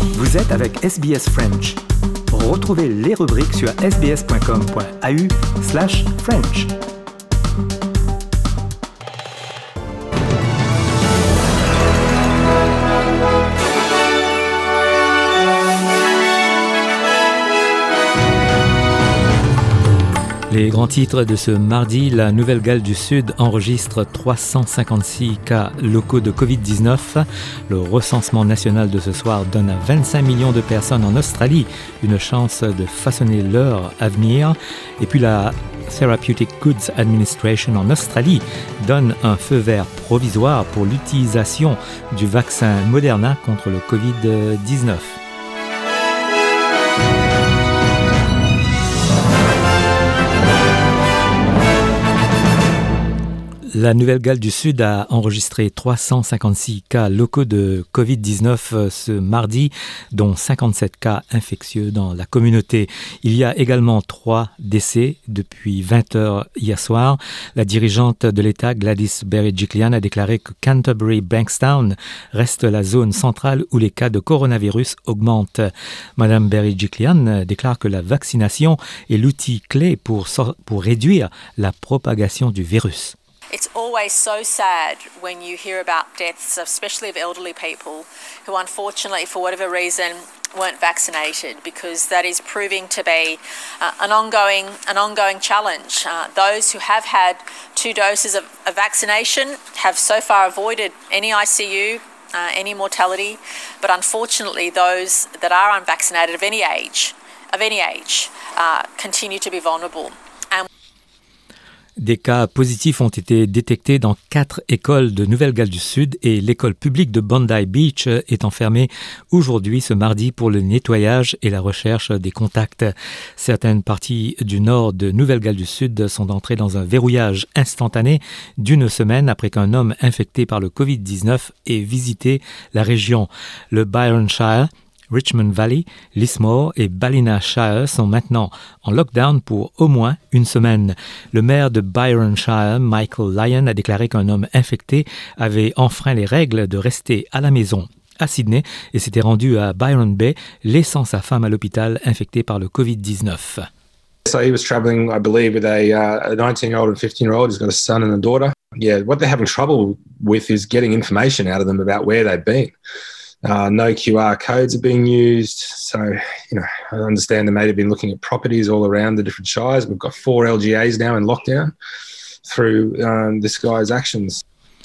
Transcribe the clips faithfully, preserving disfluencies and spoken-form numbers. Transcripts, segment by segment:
Vous êtes avec S B S French. Retrouvez les rubriques sur sbs.com.au slash French. Les grands titres de ce mardi, la Nouvelle-Galles du Sud enregistre trois cent cinquante-six cas locaux de covid dix-neuf. Le recensement national de ce soir donne à vingt-cinq millions de personnes en Australie une chance de façonner leur avenir. Et puis la Therapeutic Goods Administration en Australie donne un feu vert provisoire pour l'utilisation du vaccin Moderna contre le covid dix-neuf. La Nouvelle-Galles du Sud a enregistré trois cent cinquante-six cas locaux de covid dix-neuf ce mardi, dont cinquante-sept cas infectieux dans la communauté. Il y a également trois décès depuis vingt heures hier soir. La dirigeante de l'État, Gladys Berejiklian, a déclaré que Canterbury-Bankstown reste la zone centrale où les cas de coronavirus augmentent. Madame Berejiklian déclare que la vaccination est l'outil clé pour, so- pour réduire la propagation du virus. It's always so sad when you hear about deaths, especially of elderly people who unfortunately, for whatever reason, weren't vaccinated, because that is proving to be uh, an ongoing an ongoing challenge. Uh, those who have had two doses of, of vaccination have so far avoided any I C U, uh, any mortality, but unfortunately those that are unvaccinated of any age, of any age, uh, continue to be vulnerable. Des cas positifs ont été détectés dans quatre écoles de Nouvelle-Galles du Sud et l'école publique de Bondi Beach est enfermée aujourd'hui ce mardi pour le nettoyage et la recherche des contacts. Certaines parties du nord de Nouvelle-Galles du Sud sont entrées dans un verrouillage instantané d'une semaine après qu'un homme infecté par le covid dix-neuf ait visité la région. Le Byronshire, Richmond Valley, Lismore et Ballina Shire sont maintenant en lockdown pour au moins une semaine. Le maire de Byronshire, Michael Lyon, a déclaré qu'un homme infecté avait enfreint les règles de rester à la maison à Sydney et s'était rendu à Byron Bay, laissant sa femme à l'hôpital infectée par le covid dix-neuf. So he was travelling, I believe, with a, uh, a nineteen-year-old and fifteen-year-old. He's got a son and a daughter. Yeah, what they're having trouble with is getting information out of them about where they've been. Uh, no Q R codes are being used. So, you know, I understand they may have been looking at properties all around the different shires. We've got four L G As now in lockdown through um, this guy's actions.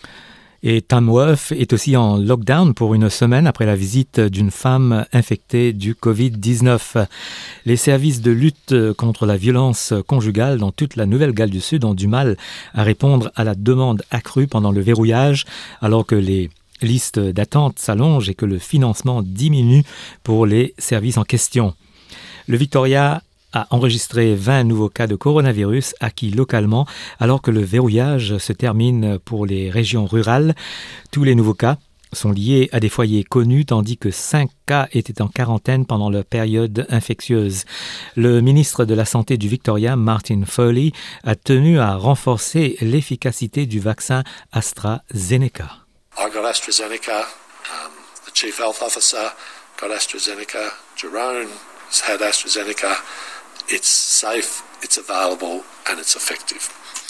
Et Tamworth est aussi en lockdown pour une semaine après la visite d'une femme infectée du covid dix-neuf. Les services de lutte contre la violence conjugale dans toute la Nouvelle-Galles du Sud ont du mal à répondre à la demande accrue pendant le verrouillage, alors que les liste d'attente s'allonge et que le financement diminue pour les services en question. Le Victoria a enregistré vingt nouveaux cas de coronavirus acquis localement alors que le verrouillage se termine pour les régions rurales. Tous les nouveaux cas sont liés à des foyers connus tandis que cinq cas étaient en quarantaine pendant leur période infectieuse. Le ministre de la Santé du Victoria, Martin Foley, a tenu à renforcer l'efficacité du vaccin AstraZeneca. I got AstraZeneca, um, the Chief Health Officer got AstraZeneca, Jerome has had AstraZeneca. It's safe, it's available and it's effective.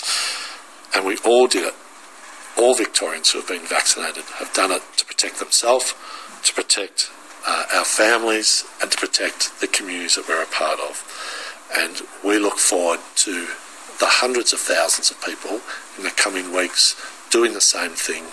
And we all did it. All Victorians who have been vaccinated have done it to protect themselves, to protect uh, our families and to protect the communities that we're a part of. And we look forward to the hundreds of thousands of people in the coming weeks doing the same thing.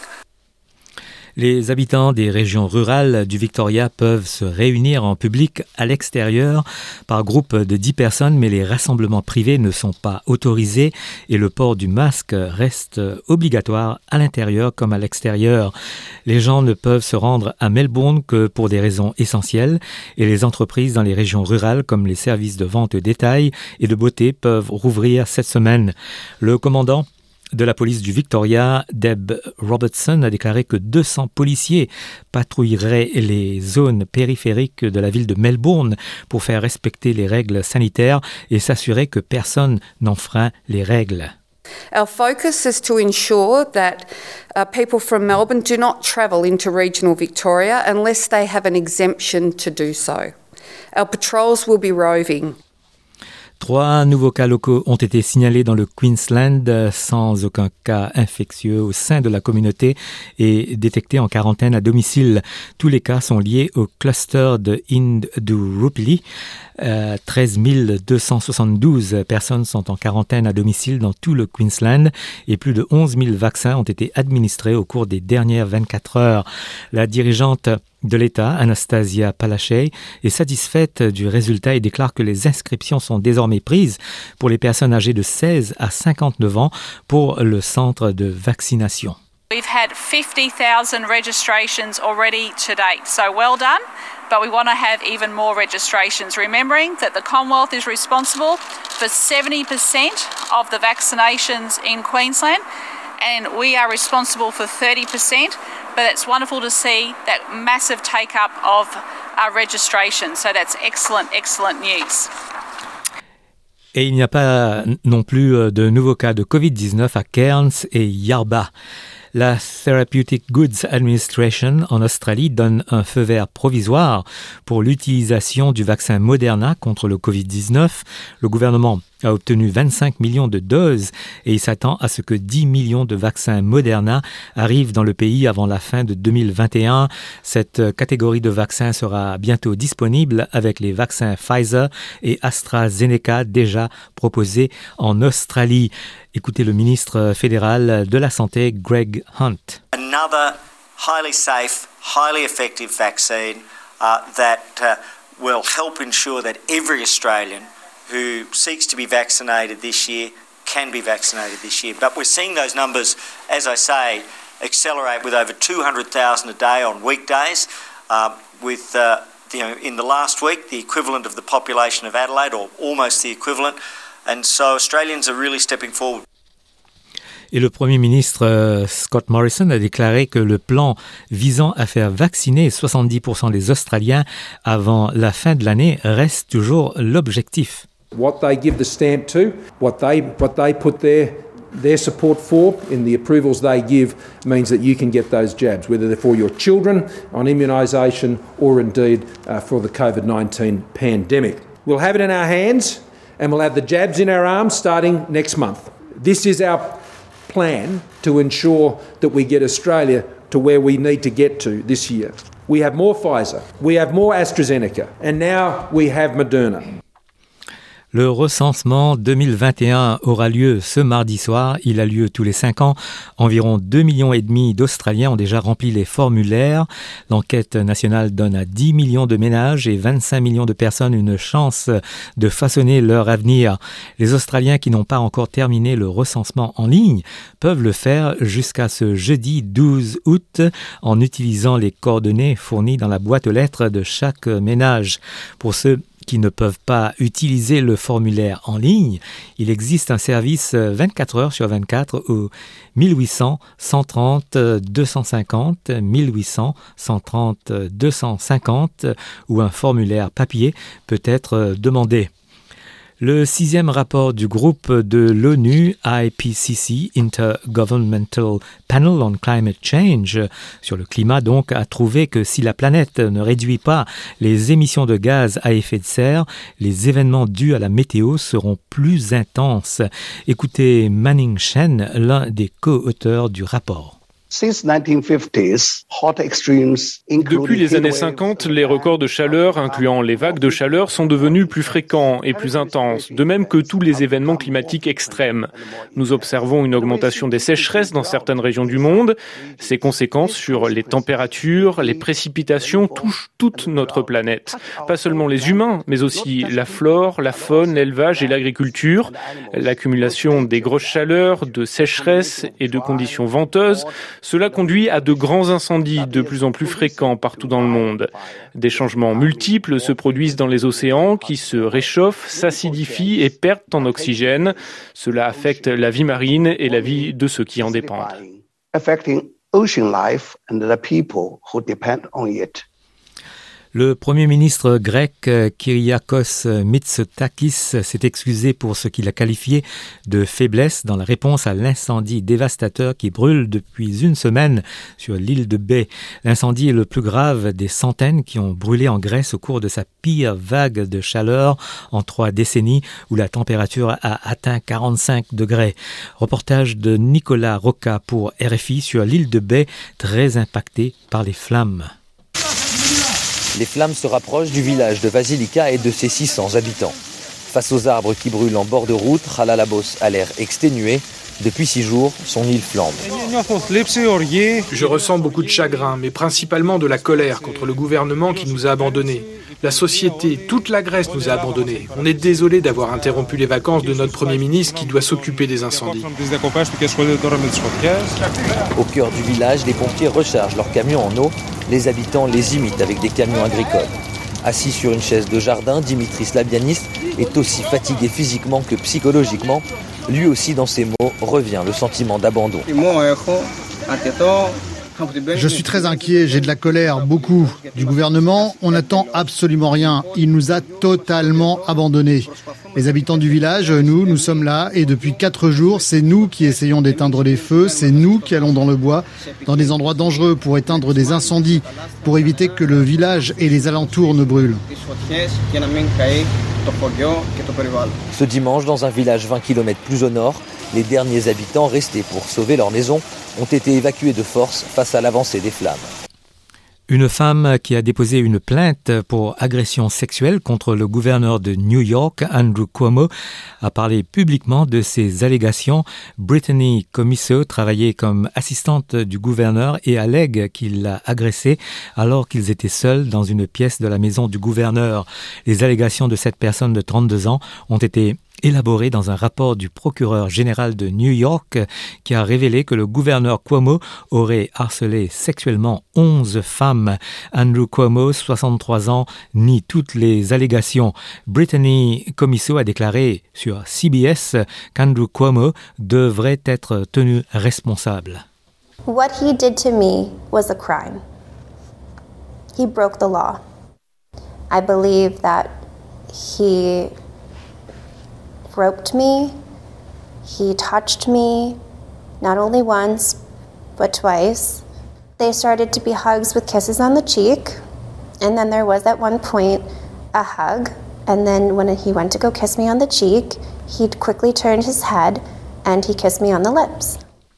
Les habitants des régions rurales du Victoria peuvent se réunir en public à l'extérieur par groupe de dix personnes, mais les rassemblements privés ne sont pas autorisés et le port du masque reste obligatoire à l'intérieur comme à l'extérieur. Les gens ne peuvent se rendre à Melbourne que pour des raisons essentielles et les entreprises dans les régions rurales comme les services de vente de détail et de beauté peuvent rouvrir cette semaine. Le commandant de la police du Victoria, Deb Robertson, a déclaré que deux cents policiers patrouilleraient les zones périphériques de la ville de Melbourne pour faire respecter les règles sanitaires et s'assurer que personne n'enfreint les règles. Our focus is to ensure that uh, people from Melbourne do not travel into regional Victoria unless they have an exemption to do so. Our patrols will be roving. Trois nouveaux cas locaux ont été signalés dans le Queensland sans aucun cas infectieux au sein de la communauté et détectés en quarantaine à domicile. Tous les cas sont liés au cluster de Indooroopilly. Euh, treize mille deux cent soixante-douze personnes sont en quarantaine à domicile dans tout le Queensland et plus de onze mille vaccins ont été administrés au cours des dernières vingt-quatre heures. La dirigeante de l'État, Anastasia Palaszczuk, est satisfaite du résultat et déclare que les inscriptions sont désormais prises pour les personnes âgées de seize à cinquante-neuf ans pour le centre de vaccination. We've had fifty thousand registrations already to date, so well done, but we want to have even more registrations, remembering that the Commonwealth is responsible for seventy percent of the vaccinations in Queensland, and we are responsible for thirty percent, but it's wonderful to see that massive take-up of our registration, so that's excellent, excellent news. Et il n'y a pas non plus de nouveaux cas de covid dix-neuf à Cairns et Yarba. La Therapeutic Goods Administration en Australie donne un feu vert provisoire pour l'utilisation du vaccin Moderna contre le covid dix-neuf. Le gouvernement a obtenu vingt-cinq millions de doses et il s'attend à ce que dix millions de vaccins Moderna arrivent dans le pays avant la fin de deux mille vingt et un. Cette catégorie de vaccins sera bientôt disponible avec les vaccins Pfizer et AstraZeneca déjà proposés en Australie. Écoutez le ministre fédéral de la Santé, Greg Hunt. Another highly safe, highly effective vaccine uh, that uh, will help ensure that every Australian who seeks to be vaccinated this year can be vaccinated this year. But we're seeing those numbers, as I say, accelerate with over two hundred thousand a day on weekdays, uh, with uh, you know, in the last week the equivalent of the population of Adelaide, or almost the equivalent. And so Australians are really stepping forward. Et le Premier ministre euh, Scott Morrison a déclaré que le plan visant à faire vacciner soixante-dix pour cent des Australiens avant la fin de l'année reste toujours l'objectif. What they give the stamp to, what they what they put their their support for in the approvals they give means that you can get those jabs, whether they're for your children on immunisation or indeed uh, for the covid nineteen pandemic. We'll have it in our hands and we'll have the jabs in our arms starting next month. This is our plan to ensure that we get Australia to where we need to get to this year. We have more Pfizer, we have more AstraZeneca, and now we have Moderna. Le recensement deux mille vingt et un aura lieu ce mardi soir. Il a lieu tous les cinq ans. Environ deux millions et demi d'Australiens ont déjà rempli les formulaires. L'enquête nationale donne à dix millions de ménages et vingt-cinq millions de personnes une chance de façonner leur avenir. Les Australiens qui n'ont pas encore terminé le recensement en ligne peuvent le faire jusqu'à ce jeudi douze août en utilisant les coordonnées fournies dans la boîte aux lettres de chaque ménage. Pour ceux qui ne peuvent pas utiliser le formulaire en ligne, il existe un service vingt-quatre heures sur vingt-quatre au mille huit cents, cent trente, deux cent cinquante, mille huit cents, cent trente, deux cent cinquante où un formulaire papier peut être demandé. Le sixième rapport du groupe de l'ONU I P C C, Intergovernmental Panel on Climate Change, sur le climat donc, a trouvé que si la planète ne réduit pas les émissions de gaz à effet de serre, les événements dus à la météo seront plus intenses. Écoutez Manning Shen, l'un des co-auteurs du rapport. Depuis les années cinquante, les records de chaleur, incluant les vagues de chaleur, sont devenus plus fréquents et plus intenses, de même que tous les événements climatiques extrêmes. Nous observons une augmentation des sécheresses dans certaines régions du monde. Ces conséquences sur les températures, les précipitations touchent toute notre planète. Pas seulement les humains, mais aussi la flore, la faune, l'élevage et l'agriculture. L'accumulation des grosses chaleurs, de sécheresses et de conditions venteuses, cela conduit à de grands incendies de plus en plus fréquents partout dans le monde. Des changements multiples se produisent dans les océans qui se réchauffent, s'acidifient et perdent en oxygène. Cela affecte la vie marine et la vie de ceux qui en dépendent. Le Premier ministre grec Kyriakos Mitsotakis s'est excusé pour ce qu'il a qualifié de faiblesse dans la réponse à l'incendie dévastateur qui brûle depuis une semaine sur l'île de Baie. L'incendie est le plus grave des centaines qui ont brûlé en Grèce au cours de sa pire vague de chaleur en trois décennies où la température a atteint quarante-cinq degrés. Reportage de Nicolas Roca pour R F I sur l'île de Baie, très impactée par les flammes. Les flammes se rapprochent du village de Vasilika et de ses six cents habitants. Face aux arbres qui brûlent en bord de route, Chalalabos a l'air exténué. Depuis six jours, son île flambe. Je ressens beaucoup de chagrin, mais principalement de la colère contre le gouvernement qui nous a abandonnés. La société, toute la Grèce nous a abandonnés. On est désolé d'avoir interrompu les vacances de notre Premier ministre qui doit s'occuper des incendies. Au cœur du village, les pompiers rechargent leurs camions en eau. Les habitants les imitent avec des camions agricoles. Assis sur une chaise de jardin, Dimitris Labianis est aussi fatigué physiquement que psychologiquement. Lui aussi, dans ses mots, revient le sentiment d'abandon. Je suis très inquiet, j'ai de la colère, beaucoup. Du gouvernement, on n'attend absolument rien. Il nous a totalement abandonnés. Les habitants du village, nous, nous sommes là et depuis quatre jours, c'est nous qui essayons d'éteindre les feux, c'est nous qui allons dans le bois, dans des endroits dangereux pour éteindre des incendies, pour éviter que le village et les alentours ne brûlent. Ce dimanche, dans un village vingt kilomètres plus au nord, les derniers habitants restés pour sauver leur maison ont été évacués de force face à l'avancée des flammes. Une femme qui a déposé une plainte pour agression sexuelle contre le gouverneur de New York, Andrew Cuomo, a parlé publiquement de ses allégations. Brittany Commisso travaillait comme assistante du gouverneur et allègue qu'il l'a agressée alors qu'ils étaient seuls dans une pièce de la maison du gouverneur. Les allégations de cette personne de trente-deux ans ont été élaboré dans un rapport du procureur général de New York qui a révélé que le gouverneur Cuomo aurait harcelé sexuellement onze femmes. Andrew Cuomo, soixante-trois ans, nie toutes les allégations. Brittany Commisso a déclaré sur C B S qu'Andrew Cuomo devrait être tenu responsable. What he did to me was a crime. He broke the law. I believe that he groped me, he touched me, not only once, but twice. They started to be hugs with kisses on the cheek, and then there was at one point a hug, and then when he went to go kiss me on the cheek, he quickly turned his head and he kissed me on the lips.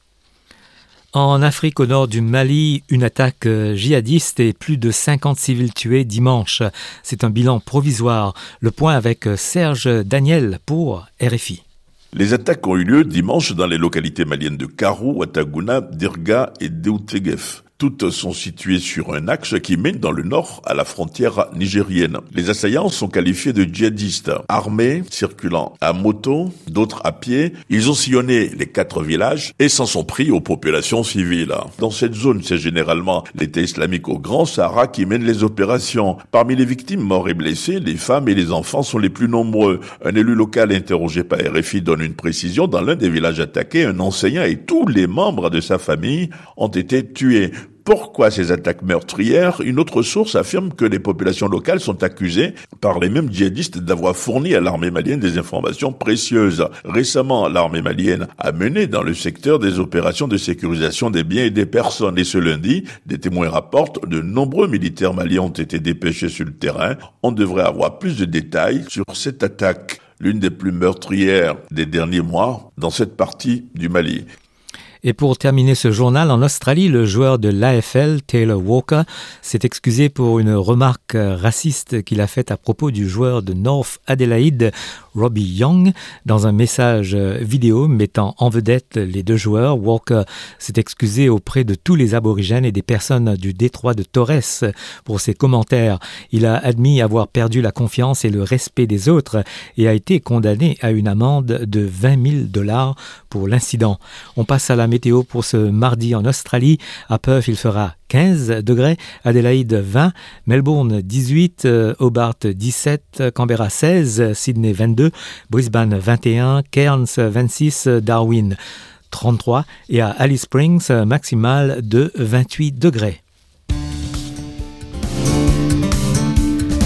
En Afrique au nord du Mali, une attaque djihadiste et plus de cinquante civils tués dimanche. C'est un bilan provisoire. Le point avec Serge Daniel pour R F I. Les attaques ont eu lieu dimanche dans les localités maliennes de Karou, Ouattaguna, Dirga et Deoutegef. Toutes sont situées sur un axe qui mène dans le nord à la frontière nigérienne. Les assaillants sont qualifiés de djihadistes, armés, circulant à moto, d'autres à pied. Ils ont sillonné les quatre villages et s'en sont pris aux populations civiles. Dans cette zone, c'est généralement l'État islamique au Grand Sahara qui mène les opérations. Parmi les victimes morts et blessés, les femmes et les enfants sont les plus nombreux. Un élu local interrogé par R F I donne une précision. Dans l'un des villages attaqués, un enseignant et tous les membres de sa famille ont été tués. Pourquoi ces attaques meurtrières? Une autre source affirme que les populations locales sont accusées par les mêmes djihadistes d'avoir fourni à l'armée malienne des informations précieuses. Récemment, l'armée malienne a mené dans le secteur des opérations de sécurisation des biens et des personnes. Et ce lundi, des témoins rapportent de nombreux militaires maliens ont été dépêchés sur le terrain. On devrait avoir plus de détails sur cette attaque, l'une des plus meurtrières des derniers mois dans cette partie du Mali. Et pour terminer ce journal, en Australie, le joueur de l'A F L, Taylor Walker, s'est excusé pour une remarque raciste qu'il a faite à propos du joueur de North Adelaide, Robbie Young. Dans un message vidéo mettant en vedette les deux joueurs, Walker s'est excusé auprès de tous les aborigènes et des personnes du détroit de Torres pour ses commentaires. Il a admis avoir perdu la confiance et le respect des autres et a été condamné à une amende de vingt mille dollars pour l'incident. On passe à la météo pour ce mardi en Australie. À Perth, il fera quinze degrés, Adélaïde vingt, Melbourne dix-huit, Hobart dix-sept, Canberra seize, Sydney vingt-deux, Brisbane vingt et un, Cairns vingt-six, Darwin trente-trois et à Alice Springs, maximale de vingt-huit degrés.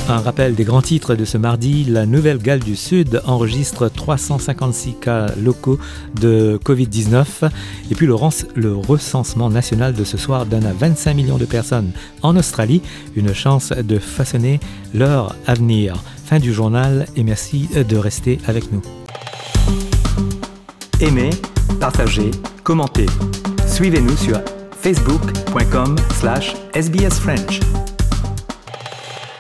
Un rappel des grands titres de ce mardi. La Nouvelle-Galles du Sud enregistre trois cent cinquante-six cas locaux de covid dix-neuf. Et puis le, le recensement national de ce soir donne à vingt-cinq millions de personnes en Australie une chance de façonner leur avenir. Fin du journal et merci de rester avec nous. Aimez, partagez, commentez. Suivez-nous sur facebook point com slash S B S French.